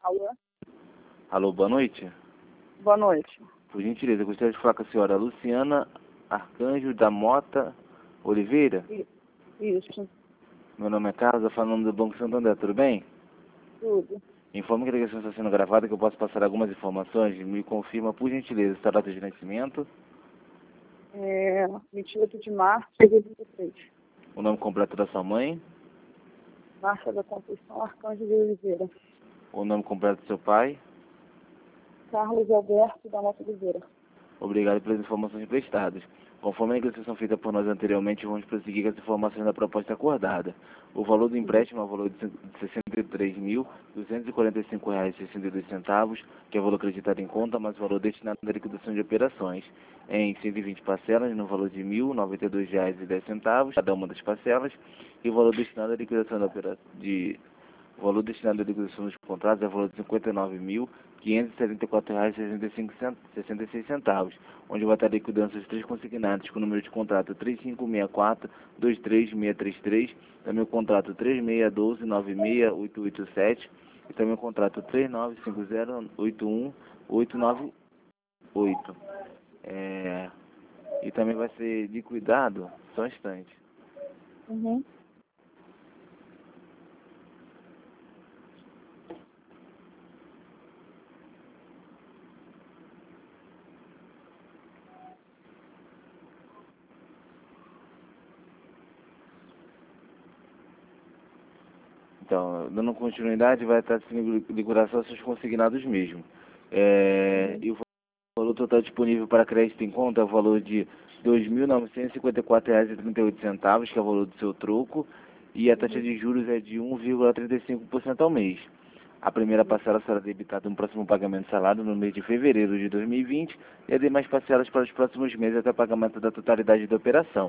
Alô? Alô, boa noite. Boa noite. Por gentileza, eu gostaria de falar com a senhora Luciana Arcanjo da Mota Oliveira. Isso, Meu nome é Carlos, eu falo no nome do Banco Santander, tudo bem? tudo. Informo que a ligação está sendo gravada, que eu posso passar algumas informações. Me confirma, por gentileza, a data de nascimento, 28 de março de 2023. o nome completo da sua mãe, Márcia da Conceição Arcanjo de Oliveira. o nome completo do seu pai. Carlos Alberto da Mota Oliveira. Obrigado pelas informações prestadas. Conforme a negociação feita por nós anteriormente, vamos prosseguir com as informações da proposta acordada. O valor do empréstimo é o valor de R$ 63.245,62, que é o valor acreditado em conta, mais o valor destinado à liquidação de operações, em 120 parcelas, no valor de R$ 1.092,10, cada uma das parcelas, e o valor destinado à liquidação da o valor destinado à liquidação dos contratos é o valor de R$ 59.574,66, onde vai estar liquidando os três consignados com o número de contrato 3564-23633, também o contrato 3612-96887 e também o contrato 3950-81898. E também vai ser liquidado, só um instante. Uhum. Então, dando continuidade, vai estar sendo liquidação seus consignados mesmo. E o valor total disponível para crédito em conta é o valor de R$ 2.954,38, que é o valor do seu troco, e a taxa de juros é de 1,35% ao mês. A primeira parcela será debitada no próximo pagamento salado no mês de fevereiro de 2020 e as demais parcelas para os próximos meses até o pagamento da totalidade da operação.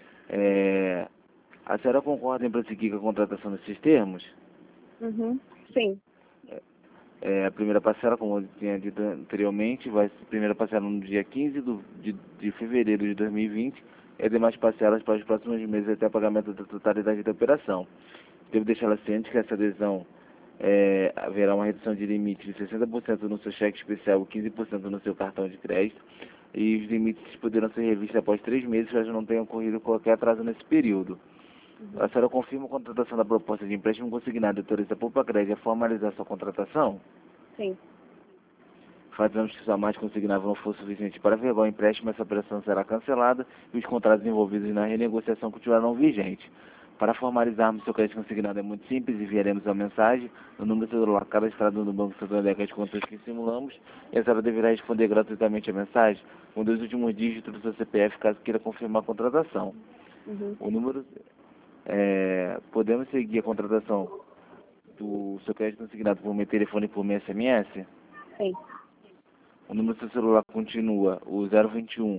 A senhora concorda em prosseguir com a contratação desses termos? Uhum. Sim. A primeira parcela, como eu tinha dito anteriormente, vai ser a primeira parcela no dia 15 de fevereiro de 2020 e as demais parcelas para os próximos meses até o pagamento da totalidade da operação. Devo deixá-la ciente que essa adesão haverá uma redução de limite de 60% no seu cheque especial e 15% no seu cartão de crédito, e os limites poderão ser revistos após 3 meses, caso não tenha ocorrido qualquer atraso nesse período. A senhora confirma a contratação da proposta de empréstimo consignado e autoriza a Poupa-Crédito a formalizar sua contratação? Sim. Fazemos que sua margem consignável não for suficiente para averbar o empréstimo, essa operação será cancelada e os contratos envolvidos na renegociação continuarão vigentes. Para formalizarmos seu crédito consignado é muito simples, enviaremos uma mensagem no número celular cadastrado no Banco Santander, que as contas que simulamos, e a senhora deverá responder gratuitamente a mensagem com 2 últimos dígitos do seu CPF, caso queira confirmar a contratação. Uhum. O número... podemos seguir a contratação do seu crédito consignado por meio telefone e por meio SMS? Sim. O número do seu celular continua o 021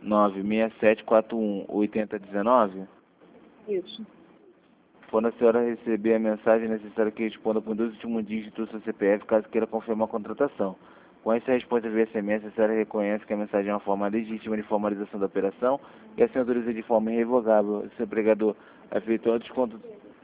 96741 8019? Isso. Quando a senhora receber a mensagem, é necessário que responda com 2 últimos dígitos do seu CPF, caso queira confirmar a contratação. Com essa resposta via SMS, a senhora reconhece que a mensagem é uma forma legítima de formalização da operação e assim autoriza de forma irrevogável o seu empregador a efetuar o desconto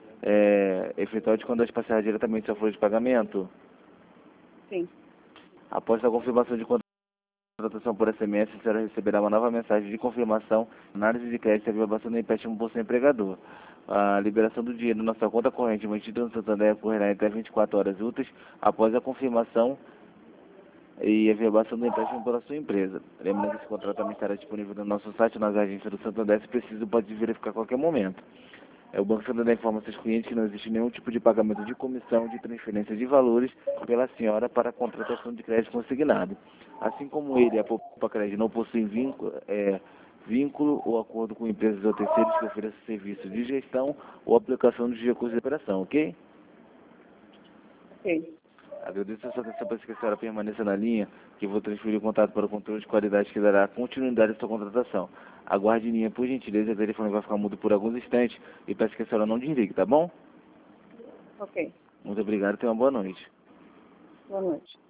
das parcelas diretamente do seu folha de pagamento. Sim. Após a confirmação de contratação por SMS, a senhora receberá uma nova mensagem de confirmação, análise de crédito e averbação do empréstimo por seu empregador. A liberação do dinheiro na sua conta corrente mantida no Santander ocorrerá em até 24 horas úteis após a confirmação e averbação do empréstimo pela sua empresa. Lembrando que esse contrato também estará disponível no nosso site, nas agências do Santander, se preciso pode verificar a qualquer momento. O Banco Santander informa seus clientes que não existe nenhum tipo de pagamento de comissão de transferência de valores pela senhora para a contratação de crédito consignado. Assim como ele, a Poupa-Crédito, não possui vínculo ou acordo com empresas ou terceiros que ofereçam serviços de gestão ou aplicação dos recursos de operação, ok? Ok. Agradeço a sua atenção para que a senhora permaneça na linha, que eu vou transferir o contato para o controle de qualidade que dará continuidade à sua contratação. Aguarde em linha, por gentileza, o telefone vai ficar mudo por alguns instantes e peço que a senhora não desligue, tá bom? Ok. Muito obrigado e tenha uma boa noite. Boa noite.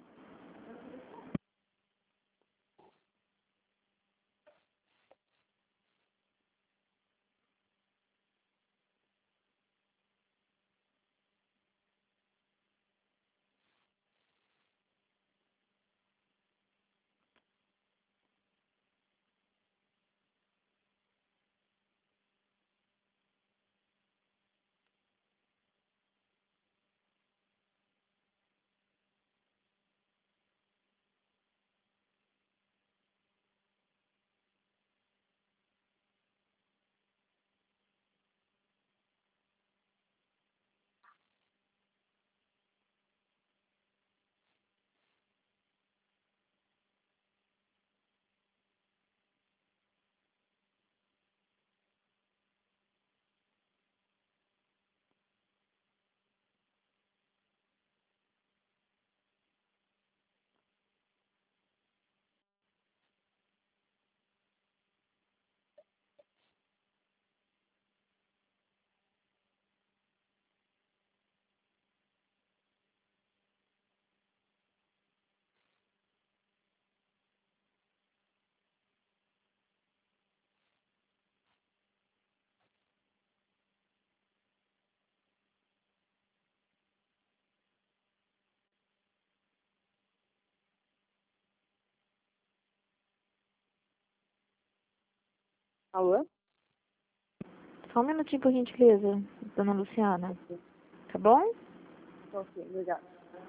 Alô? Só um minutinho, por gentileza, dona Luciana. Tá bom? Ok, obrigada.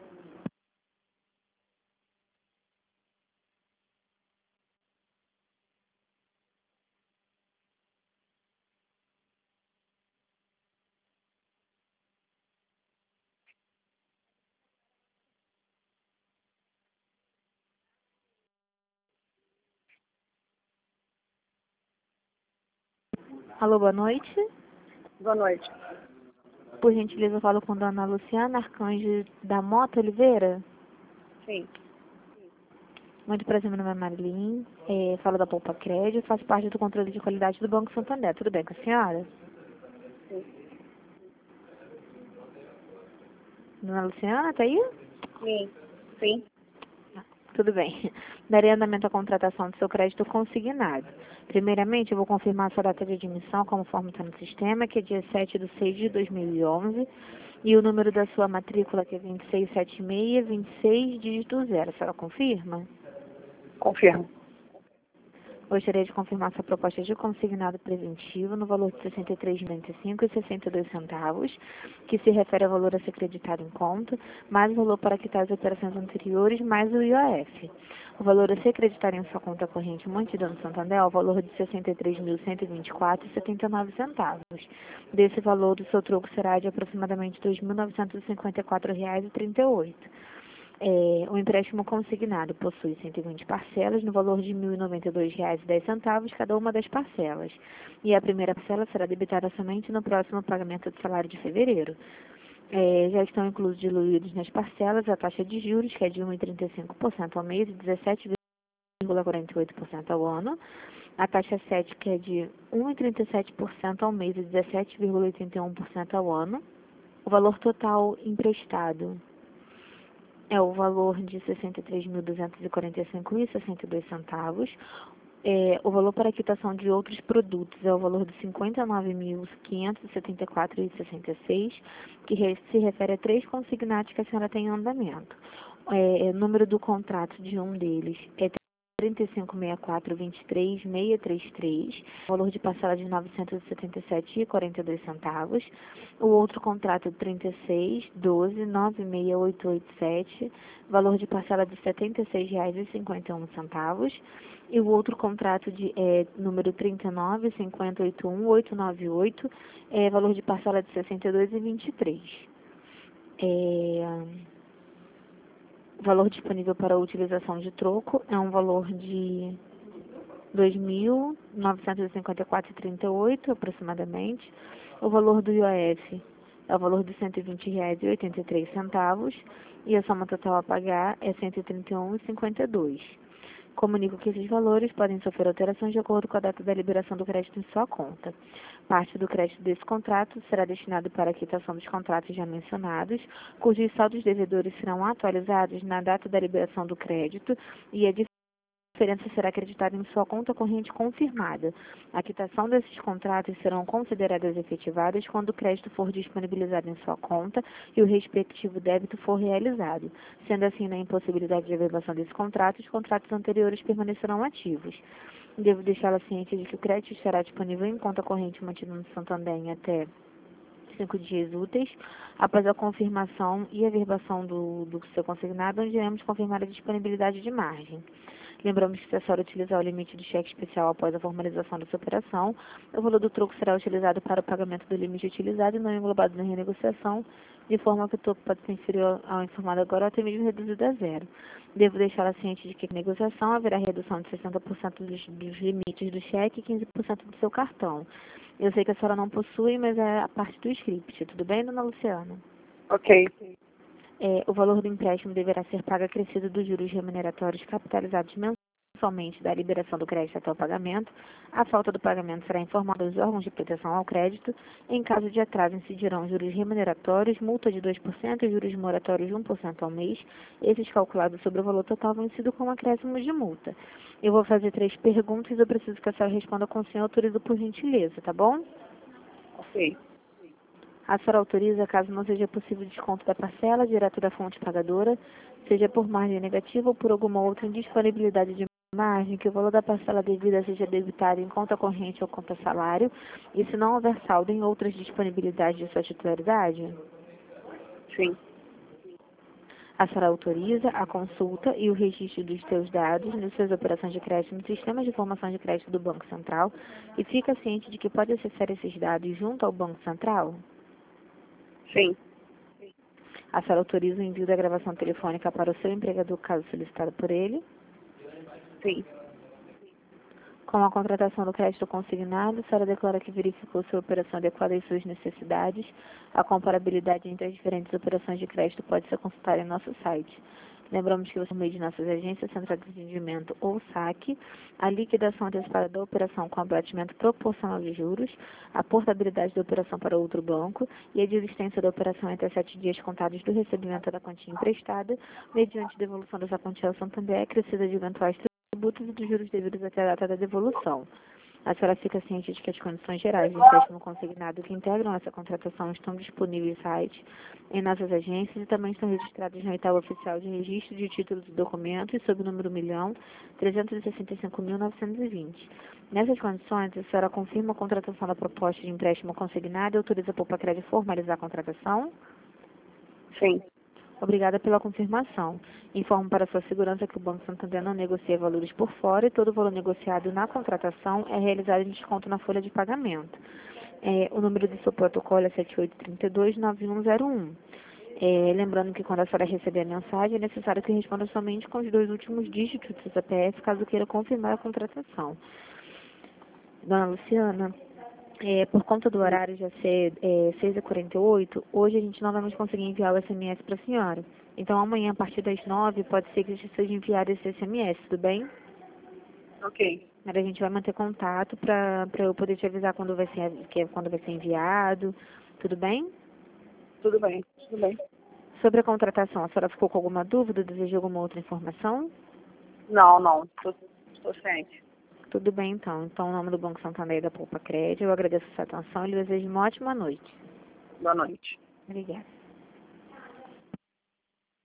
Alô, boa noite. Boa noite. Por gentileza, eu falo com dona Luciana Arcanjo da Mota Oliveira. Sim. Muito prazer, meu nome é Marilyn. Falo da Poupa Crédito, faço parte do controle de qualidade do Banco Santander. Tudo bem com a senhora? Sim. Dona Luciana, tá aí? Sim. Sim. Tudo bem. Darei andamento à contratação do seu crédito consignado. Primeiramente, eu vou confirmar a sua data de admissão, conforme está no sistema, que é dia 7/6/2011, e o número da sua matrícula, que é 267626, dígito 0. A senhora confirma? Confirmo. Gostaria de confirmar sua proposta de consignado preventivo no valor de R$ 63,95,62, que se refere ao valor a ser creditado em conta, mais o valor para quitar as operações anteriores, mais o IOF. O valor a ser creditado em sua conta corrente mantida no Santander é o valor de R$ 63.124,79. Desse valor, o seu troco será de aproximadamente R$ 2.954,38. O empréstimo consignado possui 120 parcelas no valor de R$ 1.092,10, cada uma das parcelas. E a primeira parcela será debitada somente no próximo pagamento do salário de fevereiro. Já estão diluídos nas parcelas a taxa de juros, que é de 1,35% ao mês e 17,48% ao ano. A taxa 7, que é de 1,37% ao mês e 17,81% ao ano. O valor total emprestado é o valor de R$ 63.245,62. O valor para quitação de outros produtos é o valor de R$ 59.574,66, que se refere a 3 consignados que a senhora tem em andamento. O número do contrato de um deles é 356423.633, valor de parcela de R$ 977,42. O outro contrato 3612968887, valor de parcela de R$ 76,51. E o outro contrato número 395081898, valor de parcela de R$ 62,23. O valor disponível para a utilização de troco é um valor de R$ 2.954,38 aproximadamente. O valor do IOF é o valor de R$ 120,83 e a soma total a pagar é R$ 131,52. Comunico que esses valores podem sofrer alterações de acordo com a data da liberação do crédito em sua conta. Parte do crédito desse contrato será destinado para a quitação dos contratos já mencionados, cujos saldos devedores serão atualizados na data da liberação do crédito e a diferença será acreditada em sua conta corrente confirmada. A quitação desses contratos serão consideradas efetivadas quando o crédito for disponibilizado em sua conta e o respectivo débito for realizado. Sendo assim, na impossibilidade de averbação desse contrato, os contratos anteriores permanecerão ativos. Devo deixá-la ciente de que o crédito estará disponível em conta corrente mantida no Santander em até 5 dias úteis, após a confirmação e averbação do seu consignado, onde iremos confirmar a disponibilidade de margem. Lembramos que, se a senhora utilizar o limite do cheque especial após a formalização dessa operação, o valor do troco será utilizado para o pagamento do limite utilizado e não englobado na renegociação, de forma que o troco pode ser inferior ao informado agora ou até mesmo reduzido a zero. Devo deixá-la ciente de que, na negociação, haverá redução de 60% dos limites do cheque e 15% do seu cartão. Eu sei que a senhora não possui, mas é a parte do script. Tudo bem, dona Luciana? Ok. O valor do empréstimo deverá ser pago acrescido dos juros remuneratórios capitalizados mensalmente da liberação do crédito até o pagamento. A falta do pagamento será informada aos órgãos de proteção ao crédito. Em caso de atraso, incidirão juros remuneratórios, multa de 2% e juros moratórios de 1% ao mês. Esses calculados sobre o valor total vencido com acréscimo de multa. Eu vou fazer 3 perguntas e eu preciso que a senhora responda com o senhor autoriza por gentileza, tá bom? Ok. A senhora autoriza, caso não seja possível desconto da parcela, direto da fonte pagadora, seja por margem negativa ou por alguma outra indisponibilidade de margem que o valor da parcela devida seja debitado em conta corrente ou conta salário, e se não houver saldo em outras disponibilidades de sua titularidade? Sim. A senhora autoriza a consulta e o registro dos seus dados nas suas operações de crédito no sistema de informação de crédito do Banco Central e fica ciente de que pode acessar esses dados junto ao Banco Central? Sim. A senhora autoriza o envio da gravação telefônica para o seu empregador, caso solicitado por ele? Sim. Com a contratação do crédito consignado, a senhora declara que verificou sua operação adequada às suas necessidades. A comparabilidade entre as diferentes operações de crédito pode ser consultada em nosso site. Lembramos que você, por meio de nossas agências, central de atendimento ou saque, a liquidação antecipada da operação com abatimento proporcional de juros, a portabilidade da operação para outro banco e a desistência da operação entre 7 dias contados do recebimento da quantia emprestada, mediante devolução dessa quantia ao Santander, acrescida de eventuais tributos e dos juros devidos até a data da devolução. A senhora fica ciente de que as condições gerais de empréstimo consignado que integram essa contratação estão disponíveis no site, em nossas agências e também estão registradas na oitava oficial de registro de títulos e documentos sob o número 1.365.920. Nessas condições, a senhora confirma a contratação da proposta de empréstimo consignado e autoriza a Poupa-Crédito formalizar a contratação? Sim. Obrigada pela confirmação. Informo para sua segurança que o Banco Santander não negocia valores por fora e todo valor negociado na contratação é realizado em desconto na folha de pagamento. O número do seu protocolo é 7832-9101. Lembrando que quando a senhora receber a mensagem, é necessário que responda somente com os 2 últimos dígitos do CPF, caso queira confirmar a contratação. Dona Luciana, por conta do horário já ser 6h48, hoje a gente não vai mais conseguir enviar o SMS para a senhora. Então, amanhã, a partir das 9, pode ser que seja enviado esse SMS, tudo bem? Ok. Mas a gente vai manter contato para eu poder te avisar quando vai ser enviado, tudo bem? Tudo bem. Tudo bem. Sobre a contratação, a senhora ficou com alguma dúvida? Deseja alguma outra informação? Não. Estou ciente. Tudo bem, então. Então, em nome do Banco Santander e da Poupa Crédito, eu agradeço a sua atenção e lhe desejo uma ótima noite. Boa noite. Obrigada.